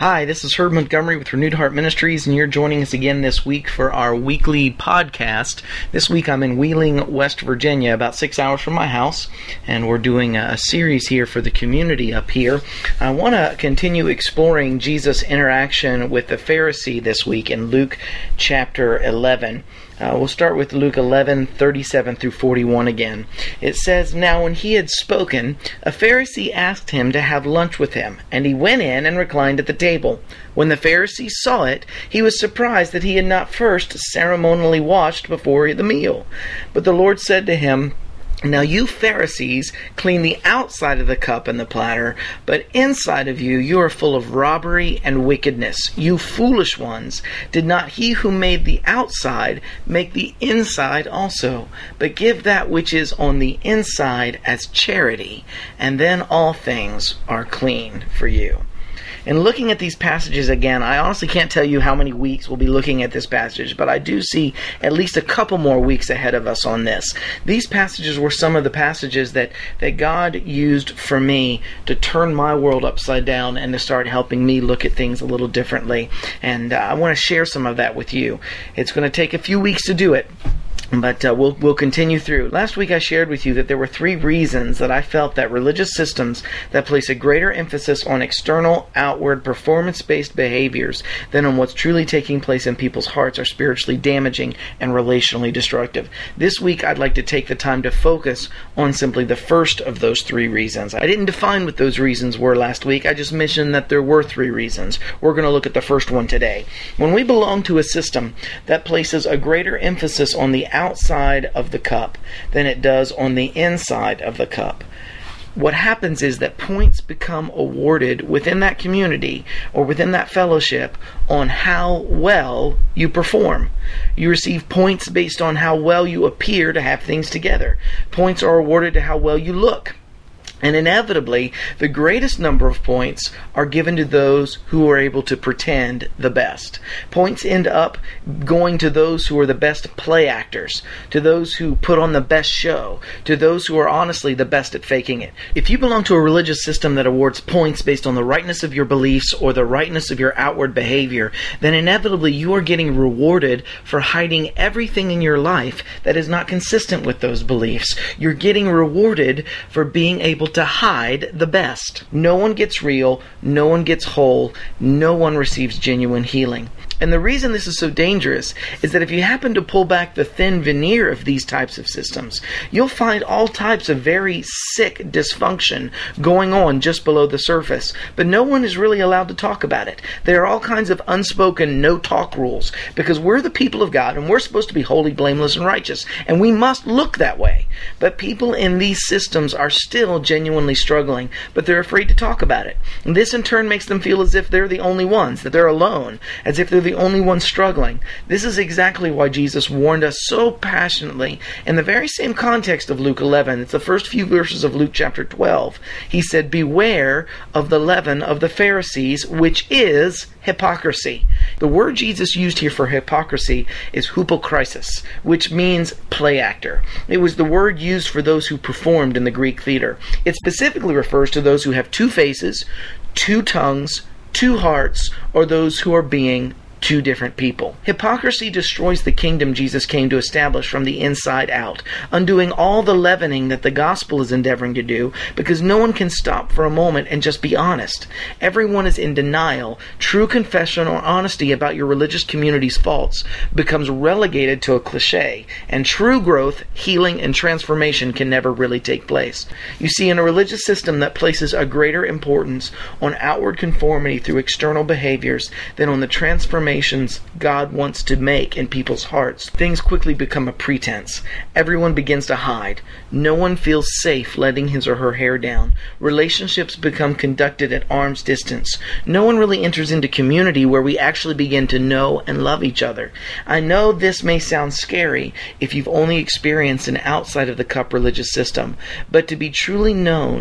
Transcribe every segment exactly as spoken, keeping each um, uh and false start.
Hi, this is Herb Montgomery with Renewed Heart Ministries, and you're joining us again this week for our weekly podcast. This week I'm in Wheeling, West Virginia, about six hours from my house, and we're doing a series here for the community up here. I want to continue exploring Jesus' interaction with the Pharisee this week in Luke chapter eleven. Uh, we'll start with Luke eleven, thirty-seven through forty-one again. It says, "Now when he had spoken, a Pharisee asked him to have lunch with him, and he went in and reclined at the table. When the Pharisee saw it, he was surprised that he had not first ceremonially washed before the meal. But the Lord said to him, 'Now you Pharisees clean the outside of the cup and the platter, but inside of you, you are full of robbery and wickedness. You foolish ones, did not he who made the outside make the inside also? But give that which is on the inside as charity, and then all things are clean for you.'" In looking at these passages again, I honestly can't tell you how many weeks we'll be looking at this passage, but I do see at least a couple more weeks ahead of us on this. These passages were some of the passages that, that God used for me to turn my world upside down and to start helping me look at things a little differently. And uh, I want to share some of that with you. It's going to take a few weeks to do it, but uh, we'll we'll continue through. Last week I shared with you that there were three reasons that I felt that religious systems that place a greater emphasis on external, outward, performance-based behaviors than on what's truly taking place in people's hearts are spiritually damaging and relationally destructive. This week I'd like to take the time to focus on simply the first of those three reasons. I didn't define what those reasons were last week. I just mentioned that there were three reasons. We're going to look at the first one today. When we belong to a system that places a greater emphasis on the outside outside of the cup than it does on the inside of the cup, what happens is that points become awarded within that community or within that fellowship on how well you perform. You receive points based on how well you appear to have things together. Points are awarded to how well you look. And inevitably, the greatest number of points are given to those who are able to pretend the best. Points end up going to those who are the best play actors, to those who put on the best show, to those who are honestly the best at faking it. If you belong to a religious system that awards points based on the rightness of your beliefs or the rightness of your outward behavior, then inevitably you are getting rewarded for hiding everything in your life that is not consistent with those beliefs. You're getting rewarded for being able to hide the best. No one gets real, no one gets whole, no one receives genuine healing. And the reason this is so dangerous is that if you happen to pull back the thin veneer of these types of systems, you'll find all types of very sick dysfunction going on just below the surface. But no one is really allowed to talk about it. There are all kinds of unspoken no-talk rules because we're the people of God and we're supposed to be holy, blameless, and righteous. And we must look that way. But people in these systems are still genuinely struggling, but they're afraid to talk about it. And this in turn makes them feel as if they're the only ones, that they're alone, as if they're the only ones struggling. This is exactly why Jesus warned us so passionately in the very same context of Luke eleven. It's the first few verses of Luke chapter twelve. He said, "Beware of the leaven of the Pharisees, which is hypocrisy." The word Jesus used here for hypocrisy is hypokrisis, which means play actor. It was the word used for those who performed in the Greek theater. It specifically refers to those who have two faces, two tongues, two hearts, or those who are being two different people. Hypocrisy destroys the kingdom Jesus came to establish from the inside out, undoing all the leavening that the gospel is endeavoring to do, because no one can stop for a moment and just be honest. Everyone is in denial. True confession or honesty about your religious community's faults becomes relegated to a cliche, and true growth, healing, and transformation can never really take place. You see, in a religious system that places a greater importance on outward conformity through external behaviors than on the transformation God wants to make in people's hearts, things quickly become a pretense. Everyone begins to hide. No one feels safe letting his or her hair down. Relationships become conducted at arm's distance. No one really enters into community where we actually begin to know and love each other. I know this may sound scary if you've only experienced an outside of the cup religious system, but to be truly known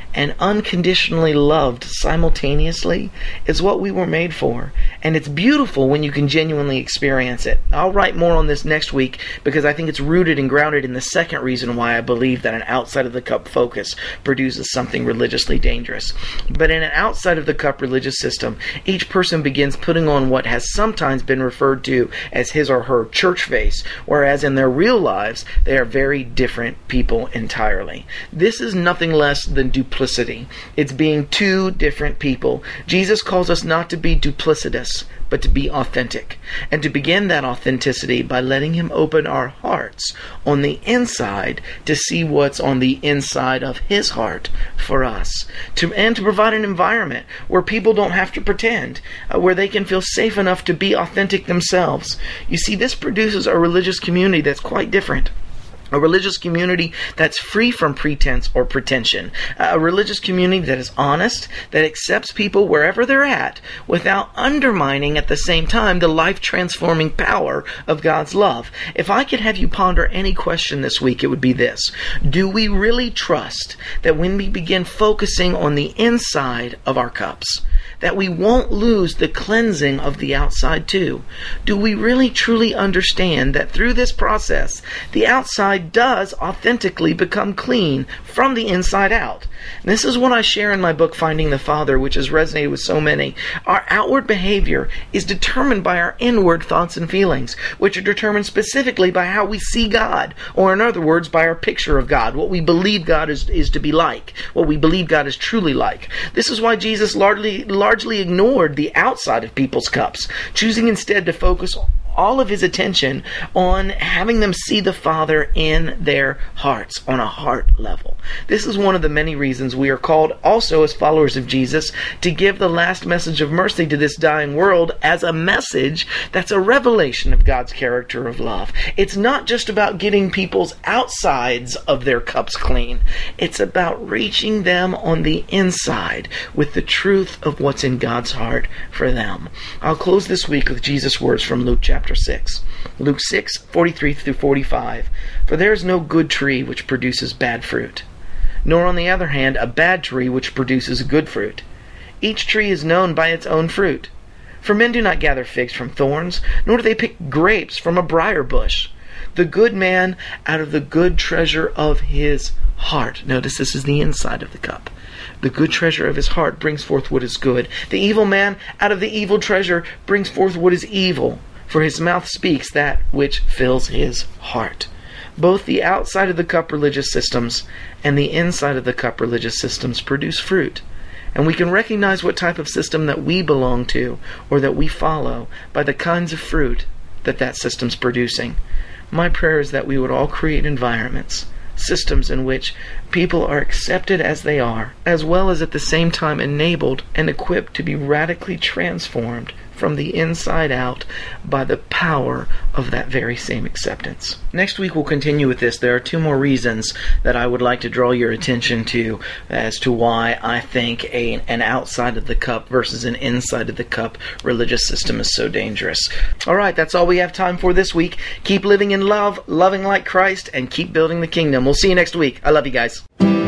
and unconditionally loved simultaneously is what we were made for. And it's beautiful when you can genuinely experience it. I'll write more on this next week because I think it's rooted and grounded in the second reason why I believe that an outside-of-the-cup focus produces something religiously dangerous. But in an outside-of-the-cup religious system, each person begins putting on what has sometimes been referred to as his or her church face, whereas in their real lives, they are very different people entirely. This is nothing less than duplicity. It's being two different people. Jesus calls us not to be duplicitous, but to be authentic, and to begin that authenticity by letting Him open our hearts on the inside to see what's on the inside of His heart for us, to and to provide an environment where people don't have to pretend, uh, where they can feel safe enough to be authentic themselves. You see, this produces a religious community that's quite different. A religious community that's free from pretense or pretension. A religious community that is honest, that accepts people wherever they're at, without undermining at the same time the life-transforming power of God's love. If I could have you ponder any question this week, it would be this. Do we really trust that when we begin focusing on the inside of our cups, that we won't lose the cleansing of the outside too? Do we really truly understand that through this process, the outside does authentically become clean from the inside out? And this is what I share in my book, Finding the Father, which has resonated with so many. Our outward behavior is determined by our inward thoughts and feelings, which are determined specifically by how we see God, or in other words, by our picture of God, what we believe God is, is to be like, what we believe God is truly like. This is why Jesus largely, largely ignored the outside of people's cups, choosing instead to focus all of His attention on having them see the Father in their hearts, on a heart level. This is one of the many reasons we are called also as followers of Jesus to give the last message of mercy to this dying world as a message that's a revelation of God's character of love. It's not just about getting people's outsides of their cups clean. It's about reaching them on the inside with the truth of what's in God's heart for them. I'll close this week with Jesus' words from Luke chapter six. Luke six, forty-three through forty-five. For there is no good tree which produces bad fruit, nor on the other hand a bad tree which produces good fruit. Each tree is known by its own fruit. For men do not gather figs from thorns, nor do they pick grapes from a briar bush. The good man out of the good treasure of his heart. Notice this is the inside of the cup. The good treasure of his heart brings forth what is good. The evil man out of the evil treasure brings forth what is evil. For his mouth speaks that which fills his heart. Both the outside of the cup religious systems and the inside of the cup religious systems produce fruit. And we can recognize what type of system that we belong to or that we follow by the kinds of fruit that that system's producing. My prayer is that we would all create environments, systems in which people are accepted as they are, as well as at the same time enabled and equipped to be radically transformed from the inside out by the power of that very same acceptance. Next week we'll continue with this. There are two more reasons that I would like to draw your attention to as to why I think a, an outside of the cup versus an inside of the cup religious system is so dangerous. Alright, that's all we have time for this week. Keep living in love, loving like Christ, and keep building the kingdom. We'll see you next week. I love you guys.